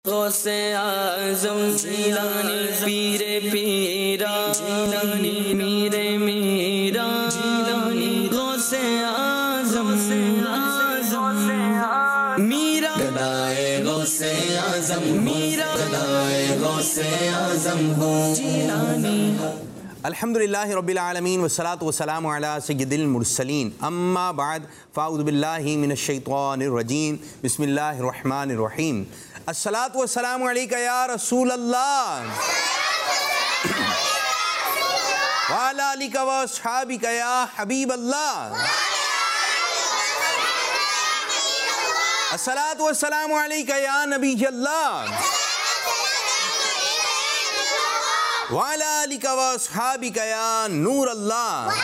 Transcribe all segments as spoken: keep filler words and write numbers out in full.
गौसे आज़म जीलानी पीरे पीरा जीलानी मीरे मीरा जीलानी गौसे आज़म मीरा गदाए गौसे आज़म मीरा गदाए गौसे आज़म हो जीलानी। अल्हम्दुलिल्लाहि रब्बिल आलमीन वस्सलातु वस्सलामु अला सय्यिदिल मुरसलीन अम्मा बाद फ़अऊज़ु बिल्लाहि मिनश शैतानिर रजीम बिस्मिल्लाहिर रहमानिर रहीम। अस्सलातु वस्सलामु अलैका या रसूल अल्लाह व अला आलिका व अस्हाबिका या हबीब अल्लाह। अस्सलातु वस्सलामु अलैका या नबी अल्लाह व अला आलिका व अस्हाबिका या नूर अल्लाह।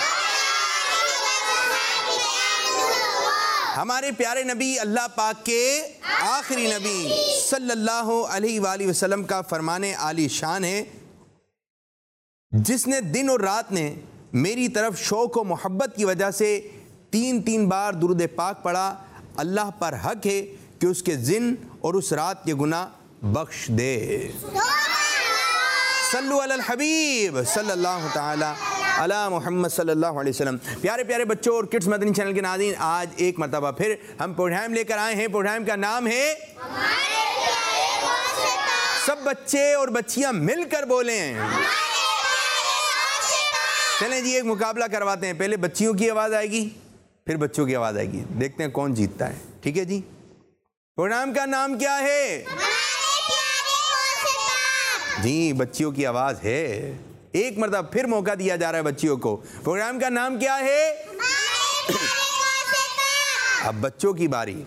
हमारे प्यारे नबी अल्लाह पाक के आखिरी नबी सल्लल्लाहु अलैहि वसल्लम का फरमाने आली शान है, जिसने दिन और रात ने मेरी तरफ शौक़ व मोहब्बत की वजह से तीन तीन बार दुरूद पाक पढ़ा, अल्लाह पर हक है कि उसके जिन और उस रात के गुनाह बख्श दे। सल्लु अलल हबीब सल्लल्लाहु ताला अला मोहम्मद सल्लल्लाहु अलैहि वसल्लम। प्यारे प्यारे बच्चों और किड्स मदनी चैनल के नाज़रीन, आज एक मरतबा फिर हम प्रोग्राम लेकर आए हैं। प्रोग्राम का नाम है सब बच्चे और बच्चियां मिलकर बोलें। चलें जी, एक मुकाबला करवाते हैं। पहले बच्चियों की आवाज़ आएगी, फिर बच्चों की आवाज़ आएगी, देखते हैं कौन जीतता है। ठीक है जी। प्रोग्राम का नाम क्या है? जी, बच्चियों की आवाज़ है। एक मरतबा फिर मौका दिया जा रहा है बच्चियों को। प्रोग्राम का नाम क्या है? अब बच्चों की बारी।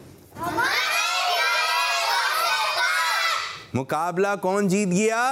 मुकाबला कौन जीत गया?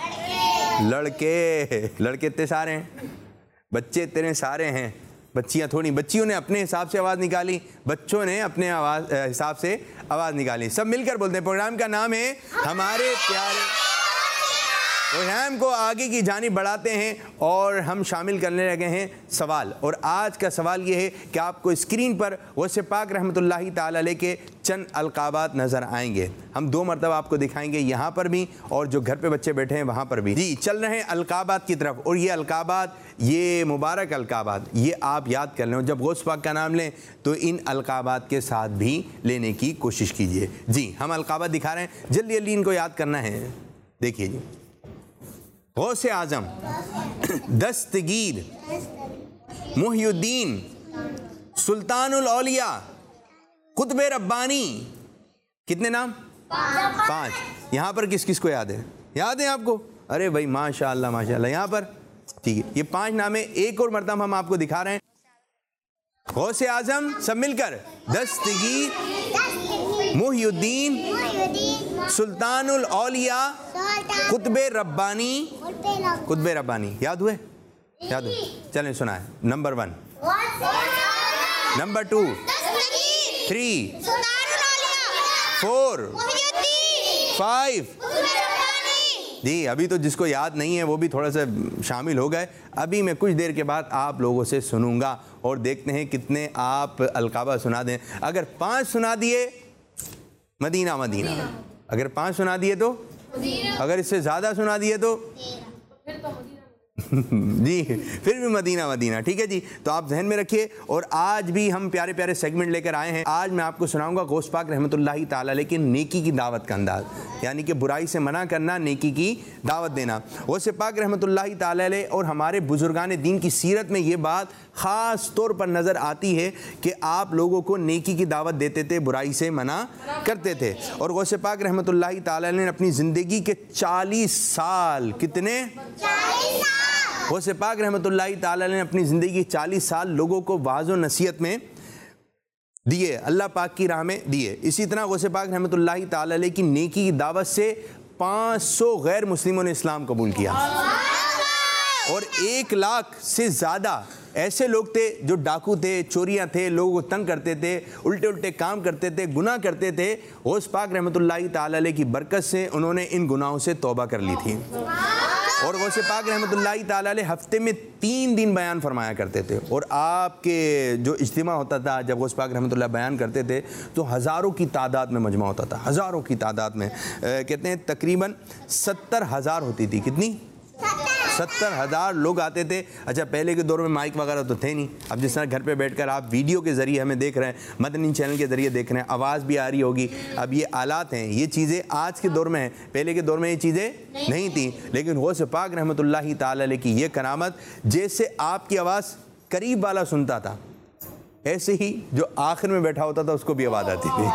लड़के। लड़के इतने सारे हैं, बच्चे इतने सारे हैं, बच्चियां थोड़ी। बच्चियों ने अपने हिसाब से आवाज़ निकाली, बच्चों ने अपने आवाज़ हिसाब से आवाज़ निकाली। सब मिलकर बोलते हैं। प्रोग्राम का नाम है हमारे प्यारे। प्रोग्राम को आगे की जानिब बढ़ाते हैं और हम शामिल करने लगे हैं सवाल। और आज का सवाल ये है कि आपको स्क्रीन पर गौसे पाक रहमतुल्लाहि ताला अलैह के चंद अलकाबात नज़र आएंगे। हम दो मरतबा आपको दिखाएंगे, यहाँ पर भी और जो घर पे बच्चे बैठे हैं वहाँ पर भी। जी, चल रहे हैं अलकाबात की तरफ। और ये अलकाबात, ये मुबारक अलकाबात, ये आप याद कर लें। जब गौस पाक का नाम लें तो इन अलकाबात के साथ भी लेने की कोशिश कीजिए। जी, हम अलकाबात दिखा रहे हैं, जल्दी जल्दी इनको याद करना है। देखिए जी, गौसे आज़म, दस्तगीर, मुहियुद्दीन, सुल्तानुल औलिया, कुतुब रब्बानी। कितने नाम? पाँच। यहाँ पर किस किस को याद है? याद है आपको? अरे भाई माशाअल्लाह माशाअल्लाह। यहाँ पर ठीक है, ये पांच नाम है। एक और मरतबा हम आपको दिखा रहे हैं। गौसे आज़म, सब मिलकर, दस्तगीर, मुहियुद्दीन, सुल्तानुल औलिया, कुतुब रब्बानी। कुतुब रब्बानी याद हुए? याद हुए? चलें सुनाए। Number one, number two, three, four, five. जी, अभी तो जिसको याद नहीं है वो भी थोड़ा सा शामिल हो गए। अभी मैं कुछ देर के बाद आप लोगों से सुनूंगा और देखते हैं कितने आप अलकाबा सुना दें। अगर पांच सुना दिए मदीना मदीना, अगर पांच सुना दिए तो, अगर इससे ज़्यादा सुना दिए तो जी फिर भी मदीना मदीना। ठीक है जी, तो आप जहन में रखिए। और आज भी हम प्यारे प्यारे सेगमेंट लेकर आए हैं। आज मैं आपको सुनाऊंगा गौस पाक रहमतुल्लाहि ताला अलैह की नेकी की दावत का अंदाज, यानी कि बुराई से मना करना, नेकी की दावत देना। गौस पाक रहमतुल्लाहि ताला अलैह और हमारे बुजुर्गान दीन की सीरत में ये बात ख़ास तौर पर नज़र आती है कि आप लोगों को नेकी की दावत देते थे, बुराई से मना करते थे। और गौस पाक रहमतुल्लाहि ताला अलैह ने अपनी ज़िंदगी के चालीस साल, कितने? गौसे पाक रहमतुल्लाहि ताला अलैह ने अपनी ज़िंदगी की चालीस साल लोगों को वाज़ व नसीहत में दिए, अल्लाह पाक की राह में दिए। इसी तरह गौसे पाक रहमतुल्लाहि ताला अलैह की नेकी की दावत से पाँच सौ गैर मुस्लिमों ने इस्लाम कबूल किया। और एक लाख से ज़्यादा ऐसे लोग थे जो डाकू थे, चोरियाँ थे, लोगों को तंग करते थे, उल्टे उल्टे काम करते थे, गुनाह करते थे। गौस पाक रहमतुल्लाहि ताला अलैह की बरकत से उन्होंने इन गुनाहों से तौबा कर ली थी। और गौसे पाक रहमतुल्लाहि ताला अलैह हफ्ते में तीन दिन बयान फरमाया करते थे। और आपके जो इज्तिमा होता था जब गौसे पाक रहमतुल्लाह बयान करते थे तो हज़ारों की तादाद में मजमा होता था, हज़ारों की तादाद में। ए, कहते हैं तकरीबन सत्तर हज़ार होती थी। कितनी? सत्तर हज़ार लोग आते थे। अच्छा, पहले के दौर में माइक वगैरह तो थे नहीं। अब जिस तरह घर पे बैठकर आप वीडियो के ज़रिए हमें देख रहे हैं, मदनी चैनल के ज़रिए देख रहे हैं, आवाज़ भी आ रही होगी। अब ये आलात हैं, ये चीज़ें आज के दौर में हैं, पहले के दौर में ये चीज़ें नहीं थी। लेकिन गौसे पाक रहमतुल्लाहि ताला अलैह की ये करामत, जैसे आपकी आवाज़ करीब वाला सुनता था, ऐसे ही जो आखिर में बैठा होता था उसको भी आवाज़ आती थी।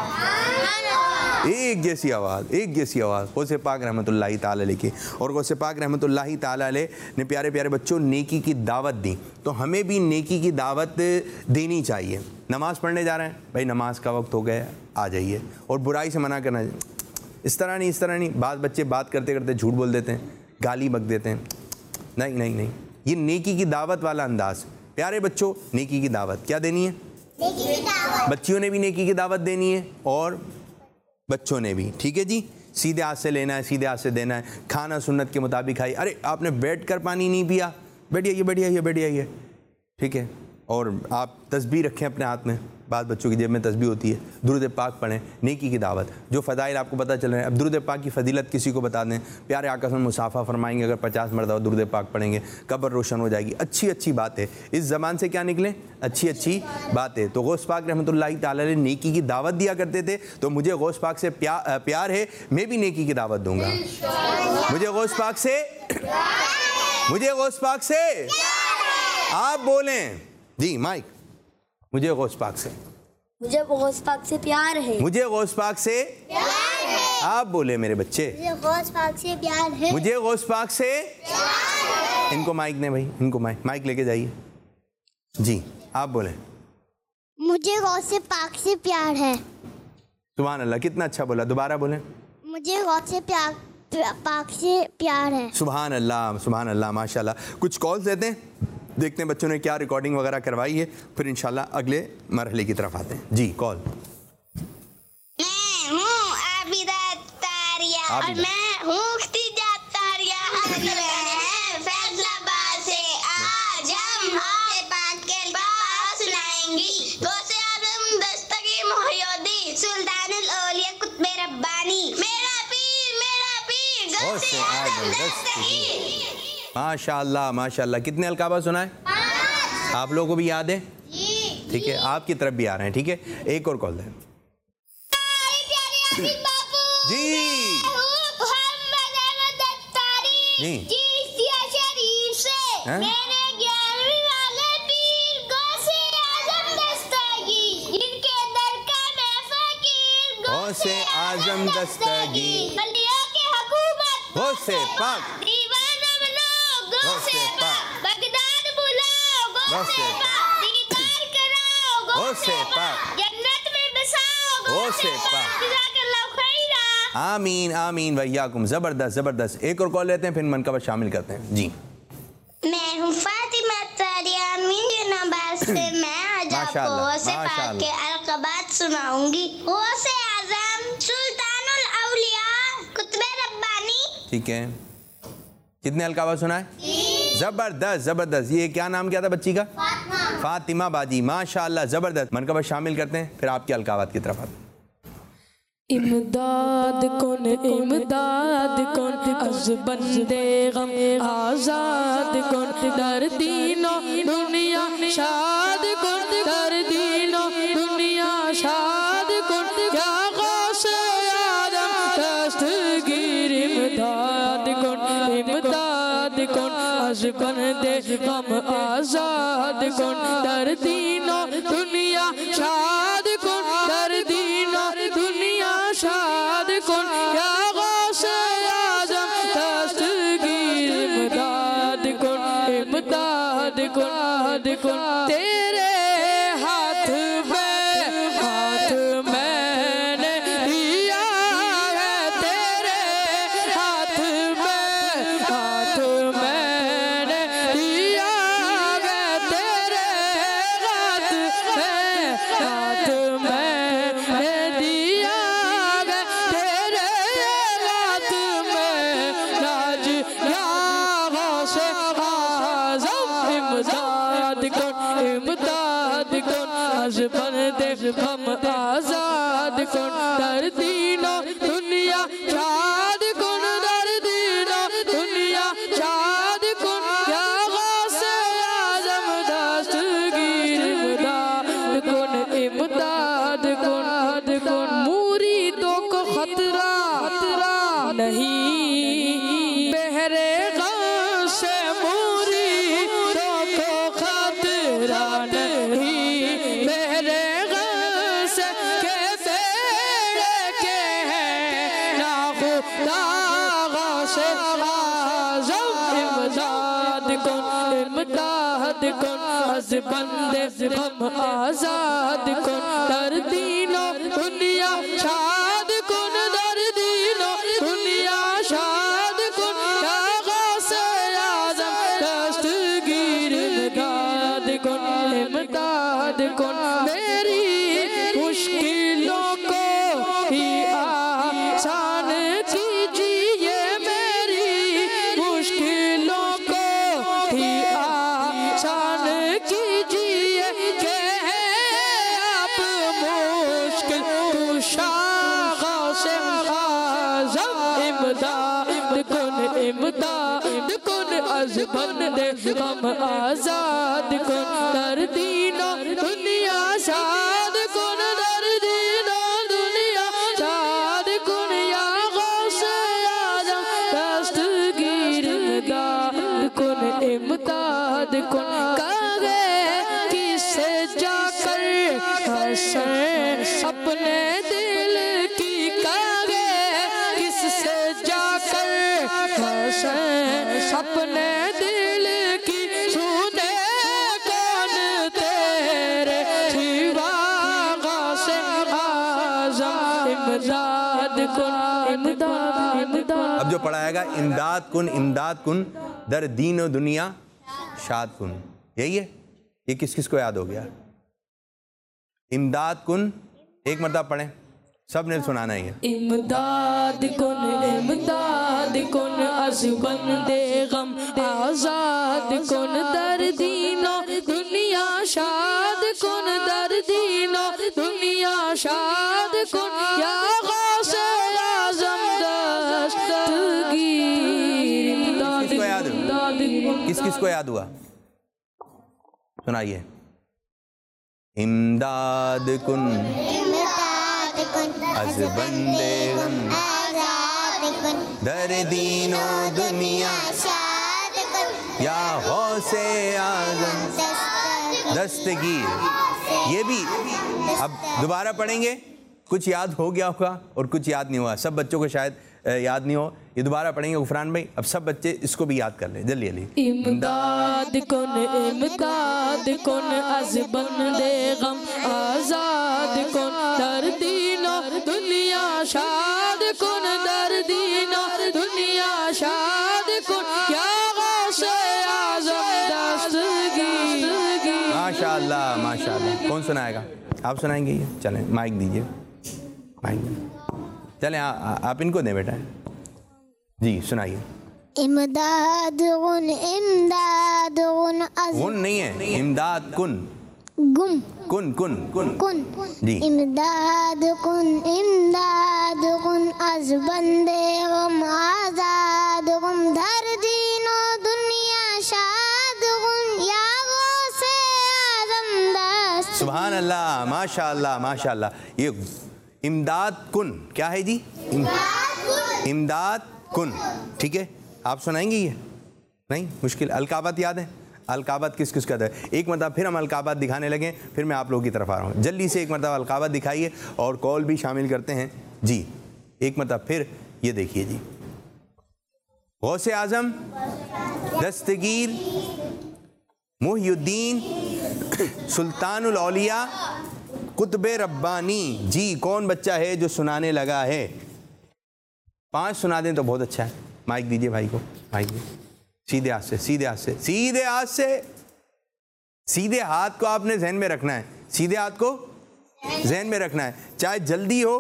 एक जैसी आवाज़, एक जैसी आवाज़ गौसे पाक रहमतुल्लाहि ताला अलैह की। और गौसे पाक रहमतुल्लाहि ताला अलैह ने प्यारे प्यारे बच्चों नेकी की दावत दी, तो हमें भी नेकी की दावत देनी चाहिए। नमाज़ पढ़ने जा रहे हैं, भाई नमाज का वक्त हो गया, आ जाइए। और बुराई से मना करना, इस तरह नहीं, इस तरह नहीं। बात बच्चे बात करते करते झूठ बोल देते हैं, गाली बक देते हैं। नहीं नहीं नहीं, ये नेकी की दावत वाला अंदाज़। प्यारे बच्चों, नेकी की दावत क्या देनी है? नेकी की दावत। बच्चियों ने भी नेकी की दावत देनी है और बच्चों ने भी, ठीक है जी। सीधे हाथ से लेना है, सीधे हाथ से देना है। खाना सुन्नत के मुताबिक खाई। अरे आपने बैठ कर पानी नहीं पिया, बैठ जाइए, बैठ जाइए, बैठ जाइए, ठीक है। और आप तस्बीह रखें अपने हाथ में, बाद बच्चों की जेब में तस्बीह होती है। दुरूद पाक पढ़ें, नेकी की दावत। जो फ़दाइल आपको पता चल रहे हैं, अब दुरूद पाक की फजीलत किसी को बता दें। प्यारे आका से मुसाफा फरमाएंगे, अगर पचास मरतबा दुरूद पाक पढ़ेंगे, कब्र रोशन हो जाएगी। अच्छी अच्छी बात है, इस ज़बान से क्या निकले? अच्छी अच्छी बात है। तो गौस पाक रहमतुल्लाहि ताला अलैह नेकी की दावत दिया करते थे। तो मुझे गौस पाक से प्यार प्यार है, मैं भी नेकी की दावत दूंगा। मुझे गौस पाक से मुझे गौस पाक से आप बोलें जी माइक। मुझे गौस पाक से मुझे गौस पाक से प्यार है। मुझे गौस पाक से प्यार है। आप बोले मेरे बच्चे। मुझे गौस पाक से प्यार है। मुझे गौस पाक से प्यार है। इनको माइक ने भाई, इनको माइक माइक लेके जाइए जी। आप बोले। मुझे गौस पाक से प्यार है। सुभान अल्लाह, कितना अच्छा बोला। दोबारा बोले। मुझे गौस से प्यार पाक से प्यार है। सुभान अल्लाह, सुभान अल्लाह, माशाल्लाह। कुछ कॉल्स देते हैं, देखते हैं बच्चों ने क्या रिकॉर्डिंग वगैरह करवाई है, फिर इंशाल्लाह अगले मरहले की तरफ आते हैं जी। कॉल। मैं हूँ आबिदा तारिया और मैं हूँ खतीजा तारिया। फैसलाबाद से आज हम गौसे पाक के बात सुनाएंगी। गौसे आज़म दस्तगीर मुहय्यिद्दीन सुल्तानुल औलिया कुतुब रब्बानी, मेरा पीर मेरा पीर गौसे आज़म दस्तगीर। माशाल्लाह माशाल्लाह। कितने अलकाबा सुनाए? आप लोगों को भी याद है? ठीक है, आपकी तरफ भी आ रहे हैं, ठीक है। एक और कॉल दें जी जी। मेरे ग्यारहवीं वाले पीर गौसे आज़म दस्तगीर, इनके दर का मैं फकीर गौसे आज़म दस्तगीर, बलियों की हुकूमत गौसे पाक, दीवाना बनाओ गौसे पाक, बगदाद बुलाओ गौसे पाक, दीदार कराओ गौसे पाक, जन्नत में बसाओ गौसे पाक। जज़ाकल्लाहु खैरा। आमीन आमीन वैयाकुम। ज़बरदस्त ज़बरदस्त। एक और कॉल लेते हैं, फिर मनकबत शामिल करते हैं जी। मैं हूँ फातिमा तारिया मीनाबाद से। मैं आज आपको गौसे पाक के अलक़ाबात सुनाऊंगी। गौसे आज़म सुल्तानुल औलिया कुतुब रब्बानी। ठीक है, कितने अलकाबा सुना है? जबरदस्त जबरदस्त। ये क्या नाम क्या था बच्ची का? फातिमा। फातिमा बाजी, माशाअल्लाह, जबरदस्त। मनकबत शामिल करते हैं, फिर आपके अलकाबात की तरफ आते हैं। इमदाद कौन इमदाद कौन अज़ बंदे गम आज़ाद कौन, दर दीनो दुनिया शाद कौन, दर दीनो दुनिया शाद कौन, क्या गौसे आज़म दस्तगीर। इमदाद कौन इमदाद कौन अज़ बंदे गम आज़ाद कौन, दर दीनो दुनिया शाद कौन, दर दीनो दुनिया शाद कौन, क्या गौसे आज़म दस्तगीर। इमदाद कौन इमदाद कौन कौन, तेरे हाथ में हाथ मैंने दिया है, तेरे हाथ में हाथ मैंने दिया है, तेरे हाथ में हाथ मैंने दिया है, तेरे हाथ में राज या गम आजाद कुन दर्दीनो दुनिया शाद कुन दर्दीनो दुनिया शाद कुन या गौसे आजम दस्तगीर इमदाद कुन इमदाद कुन कुन मुरीदों को खतरा खतरा नहीं बहरे गम से मुरीदों को खतरा नहीं बहरे गम से के बेड़े के हैं ना खुदा गौसे आज़म इमदाद कुन इमदाद कुन अज़ बंदे गम आज़ाद कुन दर्दीनो दुनिया शाद कुन दर्दीनो दुनिया शाद कुन या गौसे आज़म दस्तगीर इमदाद कुन इमदाद कुन मेरी मुश्किलों को ही आसान कीजिए मेरी मुश्किलों को ही आसान कीजिए के आप मुश्किल कुशा गौसे आज़म इमदाद कुन इमदाद कुन अज़ बंदे गम आज़ाद कुन दर्दीनो दुनिया शाद कुन दर्दीनो दुनिया शाद कुन या गौसे आज़म दस्तगीर इमदाद कुन इमदाद कुन कागे किससे जाकर हसन अपने दिल की कागे किससे जाकर हसन अपने दिल की सुने कौन तेरे सिवा गौसे आज़म इमदाद कुन इमदाद इमदाद। अब जो पढ़ाएगा इमदाद कुन इमदाद कुन दर दीनो दुनिया शाद कुन, यही है। ये किस किस को याद हो गया? इमदाद कुन एक मरतबा पढ़ें, सब ने सुनाना ही है। इमदाद कुन इमदाद कुन अज़ बंदे गम आज़ाद कुन दर्दीनो दुनिया शाद कुन दर्दीनो दुनिया शाद कुन या गौसे आज़म दस्तगीर इमदाद किसको याद इमदाद किस किस को याद हुआ? सुनाइए। इमदाद कुन अज़ बंदे गम दर्दीनो दुनिया या गौसे आज़म दस्तगीर। ये भी अब दोबारा पढ़ेंगे, कुछ याद हो गया होगा और कुछ याद नहीं हुआ। सब बच्चों को शायद याद नहीं हो, ये दोबारा पढ़ेंगे गुफरान भाई। अब सब बच्चे इसको भी याद कर लें जल्दी जल्दी। इमदाद कुन इमदाद कुन अज़ बंदे गम आज़ाद कुन दर्दीनो दुनिया शाद कुन दर्दीनो दुनिया शाद कुन या गौसे आज़म दस्तगीर। माशाअल्लाह माशाअल्लाह। कौन सुनाएगा? आप सुनाएंगे? ये चलें, माइक दीजिए, माइक चलें। आप इनको दें बेटा जी, सुनाइए। इमदाद कुन इमदाद कुन अज़ गुन नहीं है, इमदाद कुन गुम कुन कुन कुन कुन जी। इमदाद कुन इमदाद कुन अज़ बंदे गम आज़ाद कुन दर्दीनो दुनिया शाद कुन या गौसे आज़म दस्त। सुभान अल्लाह माशाअल्लाह माशाअल्लाह। ये इमदाद कुन क्या है जी? इमदाद कुन, ठीक है। आप सुनाएंगे ये? नहीं मुश्किल। अलकाबात याद है? अलकाबात किस किस का है? एक मरतबा फिर हम अलकाबात दिखाने लगे, फिर मैं आप लोगों की तरफ आ रहा हूँ। जल्दी से एक मरतबा अलकाबात दिखाइए और कॉल भी शामिल करते हैं जी। एक मरतबा फिर ये देखिए जी। गौसे आज़म दस्तगीर मुहियुद्दीन सुल्तानुल औलिया कुतुब रब्बानी जी। कौन बच्चा है जो सुनाने लगा है? पांच सुना दें तो बहुत अच्छा है। माइक दीजिए भाई को, माइक दीजिए। सीधे हाथ से, सीधे हाथ से, सीधे हाथ से। सीधे हाथ को आपने जहन में रखना है, सीधे हाथ को जहन में रखना है, चाहे जल्दी हो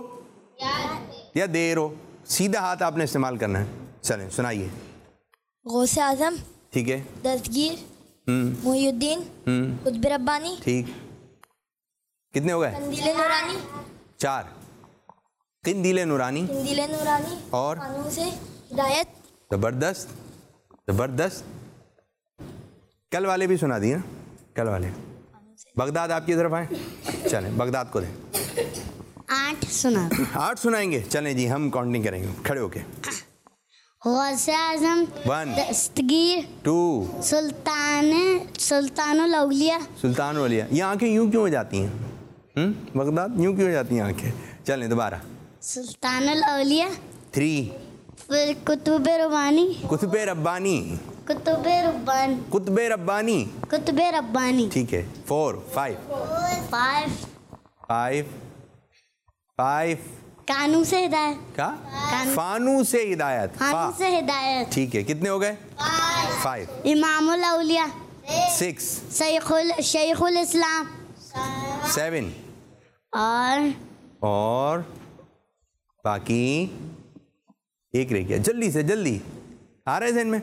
या देर हो, सीधा हाथ आपने इस्तेमाल करना है। चलें सुनाइए। गौसे आज़म, ठीक है, दस्तगीर, हम्म मुहियुद्दीन, हम्म कुतुब रब्बानी, ठीक। कितने हो गए? कंदीले नूरानी, चार। किंदीले नूरानी कंदीले नूरानी और फानूस हिदायत। जबरदस्त जबरदस्त। कल वाले भी सुना दिए ना, कल वाले। बगदाद आपकी तरफ आए, चलें बगदाद को दें। आठ सुना। आठ सुनाएंगे, चलें जी हम काउंटिंग करेंगे खड़े होके। गौसे आजम, वन, दस्तगीर, टू, सुल्तान सुल्तानुल औलिया। सुल्तान वलिया। ये आंखें यूं क्यों हो जाती हैं? हम्म बगदाद यूं क्यों हो जाती हैं आंखें? चलें दोबारा। सुल्तानुल औलिया। थ्री, फिर कुतुब रब्बानी, कुतुबे रब्बानी, कुतुब रब्बानी, कुतुबे रब्बानी, कुतुब रब्बानी। ठीक है। Four, five, five, five, five, कानू से हिदायत, क्या? फानू से हिदायत, कानू फा। से हिदायत। ठीक है, कितने हो गए? फाइव। इमामुल औलिया, सिक्स, शेखुल शेखुल इस्लाम। सेवन, और और बाकी एक रह गया। जल्दी से जल्दी आ रहे ध्यान में?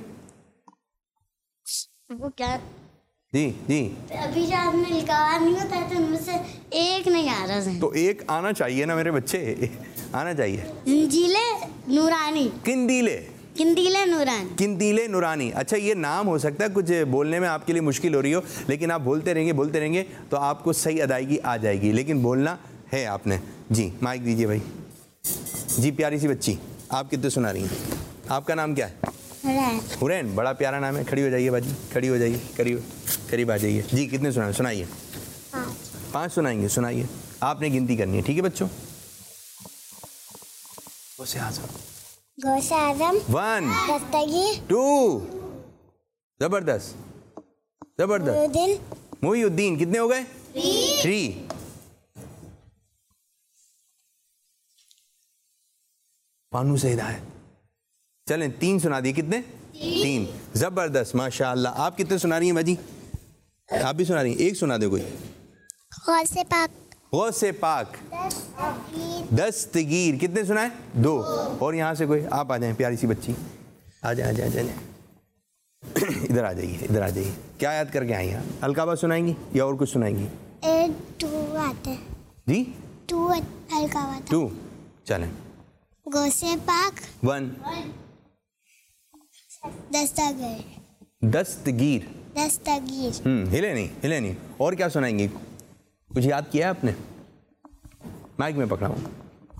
वो क्या जी जी। अभी जो आपने लिखा नहीं होता है तो उनमें से एक नहीं आ रहा है। तो एक आना चाहिए ना मेरे बच्चे, आना चाहिए। जिंजीले नूरानी, किंदीले, किंदीले नूरानी। किंदीले नूरानी। अच्छा ये नाम हो सकता है कुछ बोलने में आपके लिए मुश्किल हो रही हो, लेकिन आप बोलते रहेंगे बोलते रहेंगे तो आपको सही अदायगी आ जाएगी, लेकिन बोलना है आपने। जी माइक दीजिए भाई। जी प्यारी सी बच्ची, आप कितने सुना रही हैं? आपका नाम क्या है? हुरैन। बड़ा प्यारा नाम है। खड़ी हो जाइए बाजी, खड़ी हो जाइए, करीब करीब आ जाइए। जी कितने सुनाए? सुनाइए। पाँच सुनाएंगे, सुनाइए। आपने गिनती करनी है, ठीक है बच्चों? गौसे आजम, गौसे आजम, वन, दस्तगीर, टू, जबरदस्त जबरदस्त। मुहीउद्दीन। कितने हो गए? थ्री। फानू से हिदायत। चलें तीन सुना दिए। कितने? तीन। जबरदस्त माशाअल्लाह। आप कितने सुना रही हैं बाजी? आप भी सुना रही हैं? एक सुना दो कोई। गौसे पाक, गौसे पाक, दस्तगीर। कितने सुनाए? दो। और यहाँ से कोई आप आ जाएं, प्यारी सी बच्ची आ जाए आ जाए आ जाए इधर आ जाइए, इधर आ जाइए। क्या याद करके आई हैं? अलकाबा सुनाएंगी या और कुछ सुनाएंगी? टू आते जी टू हल्का हुआ था। टू। चलें। गौसे पाक, वन, दस्तगीर, दस्तगीर। दस्तगीर, हम्म हिले नहीं हिले नहीं। और क्या सुनाएंगी? कुछ याद किया है आपने? माइक में पकड़ा हूँ।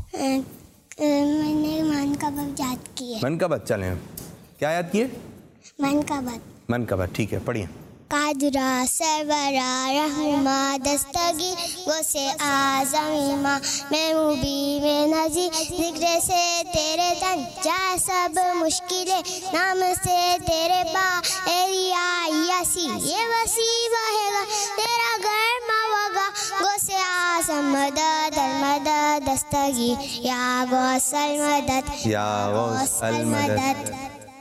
मैंने मन का बात याद किया। मन का बात। चलें। क्या याद किए? मन का बात। मन का बात, ठीक है पढ़िए। कादरा सरवरा रहमा दस्तगीर, गौसे आजम इमा महबूबी में नजी, जिक्र से तेरे तन जा सब मुश्किलें, नाम से तेरे पा एरिया यासी, ये वसी बहेगा तेरा घर मवगा, गौसे आजम मदद मदद दस्तगीर, या गौसल मदद, या गौसल मदद।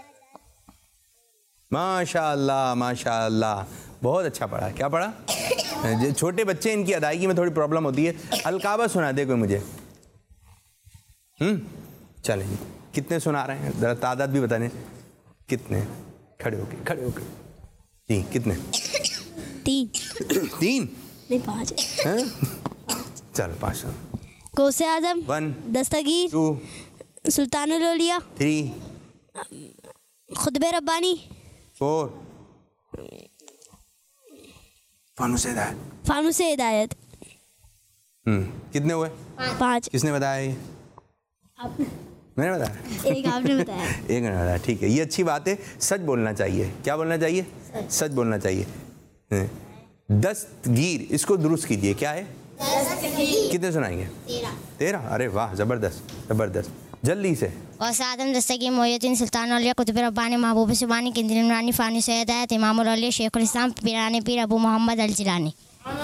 माशाअल्लाह माशाअल्लाह, बहुत अच्छा पढ़ा। क्या पढ़ा? छोटे बच्चे, इनकी अदायगी में थोड़ी प्रॉब्लम होती है। अलकाबा सुना दे कोई मुझे। हम्म चलें। कितने सुना रहे हैं? ज़रा तादाद भी बताने। कितने? खड़े होके खड़े होके जी कितने? तीन। तीन नहीं पाँच। चलो पाँच। गौसे आजम, वन, दस्तगीर, टू, सुल्तानुल औलिया, थ्री, खुतबे रब्बानी, फोर, फानूस हिदायत। फानूस से हिदायत। हम्म कितने हुए? पाँच। किसने बताया ये? आपने। मैंने बताया? एक आपने बताया। एक ने बताया, ठीक है। ये अच्छी बात है। सच बोलना चाहिए। क्या बोलना चाहिए? सच, सच बोलना चाहिए। दस्तगीर, इसको दुरुस्त कीजिए। क्या है? कितने सुनाएंगे? तेरह। तेरह? अरे वाह, जबरदस्त जबरदस्त। जल्दी से। गौसे आजम, दस्तगीर, मुहीउद्दीन, सुल्तानुल औलिया, कुतुब रब्बानी, महबूब सुबानी, किंदीले नूरानी, फानूस हिदायत, इमामुल औलिया, शेखुल इस्लाम, पीराने पीर अबू मोहम्मद अल जिलानी।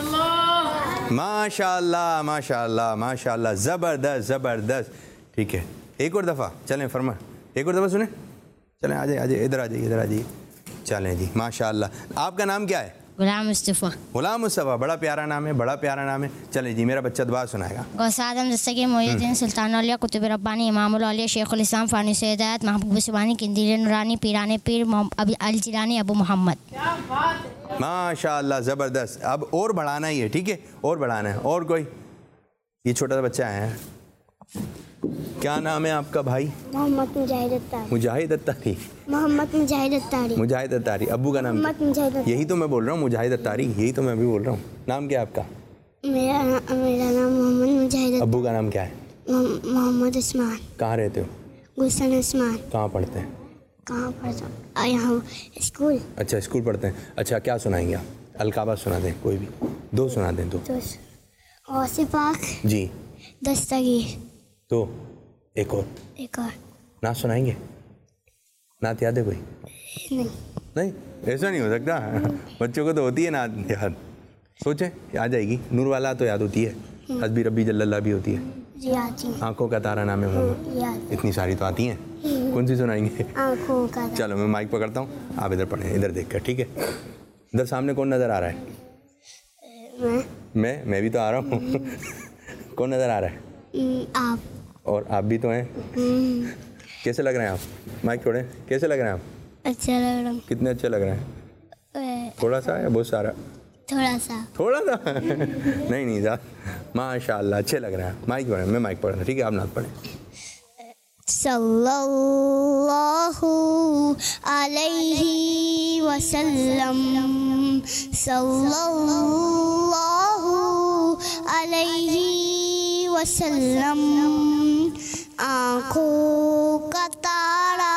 माशाअल्लाह माशाअल्लाह माशाअल्लाह, ज़बरदस्त ज़बरदस्त। ठीक है, एक और दफ़ा चलें फरमा, एक और दफ़ा सुने। चलें आ जाइए आ जाइए, इधर आ जाइए इधर आ जाइए। चलें जी माशाअल्लाह। आपका नाम क्या है? गुलाम मुस्तफ़ा। गुलाम मुस्तफ़ा, बड़ा प्यारा नाम है, बड़ा प्यारा नाम है। चलें जी, मेरा बच्चा दुआ सुनाएगा। गौसे आजम, दस्तगीर, मुहीउद्दीन, सुल्तानुल औलिया, कुतुब रब्बानी, इमामुल औलिया, शेखुल इस्लाम, फानूस हिदायत, महबूब सुबानी, किंदीले नूरानी, पीराने पीर अल जिलानी, अबू मोहम्मद। माशाल्लाह, ज़बरदस्त। अब और बढ़ाना ही है, ठीक है, और बढ़ाना है। और कोई? ये छोटा सा बच्चा है, क्या नाम है आपका भाई? मोहम्मद मुजाहिद अत्तारी। मुजाहिद अत्तारी। मोहम्मद मुजाहिद अत्तारी। मुजाहिद अत्तारी। अब्बू का नाम? मोहम्मद मुजाहिद अत्तारी। यही तो मैं बोल रहा हूँ, मुजाहिद अत्तारी, यही तो मैं भी बोल रहा हूँ। नाम क्या है आपका? मेरा ना, मेरा नाम मोहम्मद मुजाहिद। अब्बू का नाम क्या है? मोहम्मद उस्मान। कहाँ रहते हो? गुलशन उस्मान। कहाँ पढ़ते हैं? कहाँ पढ़ता? यहाँ स्कूल। अच्छा, स्कूल पढ़ते हैं। अच्छा, क्या सुनाएंगे आप? अलकाबा सुना दें, कोई भी दो सुना दें। दो। गौसे पाक जी। दस्तगीर। दो। एक और? एक और नात सुनाएंगे? नात याद है कोई? नहीं। नहीं, ऐसा नहीं हो सकता। बच्चों को तो होती है नात याद। सोचें, आ जाएगी। नूर वाला तो याद होती है, हस्बी रब्बी जल्लल्लाह भी होती है, जी आती है। आंखों का तारा नाम है मोहम्मद, याद। इतनी सारी तो आती हैं। कौन सी सुनाएंगे? आँखों का। चलो मैं माइक पकड़ता हूँ, आप इधर पढ़ें, इधर देख कर, ठीक है? इधर सामने कौन नज़र आ रहा है? मैं मैं मैं भी तो आ रहा हूँ। कौन नज़र आ रहा है? आप। और आप भी तो हैं। कैसे लग रहे हैं आप? माइक छोड़ें। कैसे लग रहे हैं आप? अच्छा लग रहा हूँ। कितने अच्छे लग रहे हैं? थोड़ा सा या बहुत सारा? थोड़ा सा। थोड़ा सा? नहीं नहीं ज़्यादा। माशाल्लाह, अच्छे लग रहे हैं। माइक पढ़ें, मैं माइक पढ़ रहा हूँ, ठीक है? आप नात पढ़ें। सल्लल्लाहु अलैहि वसल्लम। सल्लल्लाहु अलैहि वसल्लम। आँखों का तारा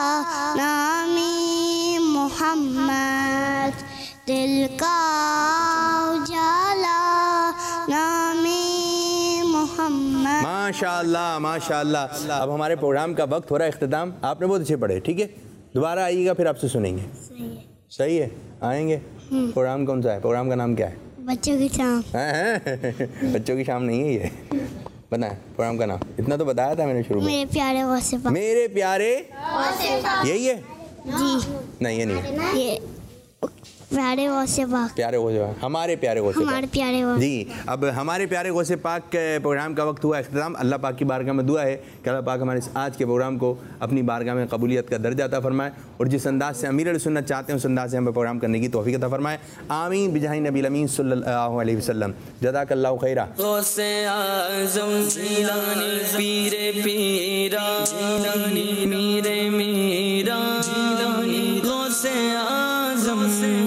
नामे मोहम्मद, दिल का उजाला नामे मोहम्मद। माशाल्लाह माशाल्लाह। अब हमारे प्रोग्राम का वक्त हो रहा है इख्तिताम। आपने बहुत अच्छे पढ़े, ठीक है? दोबारा आइएगा, फिर आपसे सुनेंगे। सही है। सही है, आएंगे। प्रोग्राम कौन सा है? प्रोग्राम का नाम क्या है? बच्चों की शाम। हैं? बच्चों की शाम नहीं है ये। बताएं प्रोग्राम का नाम। इतना तो बताया था मैंने शुरू में। मेरे प्यारे गौसे पाक। मेरे प्यारे, यही है? जी नहीं, ये नहीं है। ये प्यारे गौसे पाक। प्यारे गौसे पाक, हमारे प्यारे गौसे पाक। हमारे प्यारे गौसे। जी, अब हमारे प्यारे गौसे पाक के प्रोग्राम का वक्त हुआ इख्तिताम। अल्लाह पाक की बारगाह में दुआ है कि अल्लाह पाक हमारे इस आज के प्रोग्राम को अपनी बारगाह में कबूलियत का दर्जा अता फरमाए, और जिस अंदाज से अमीर सुन्नत चाहते हैं उस अंदाज से हमें प्रोग्राम करने की तौफीक अता फरमाए। आमीन बिजाही नबी अमीन सल्लल्लाहु अलैहि वसल्लम। जज़ाकल्लाहु खैरा। गौसे आज़म जीलानी पीरे पीरा जीलानी मीरे मीरा जीलानी गौसे आज़म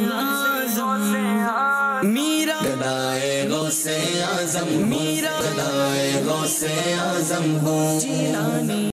मीरा गदाए गौसे आज़म मीरा गदाए गौसे आज़म हो जीलानी।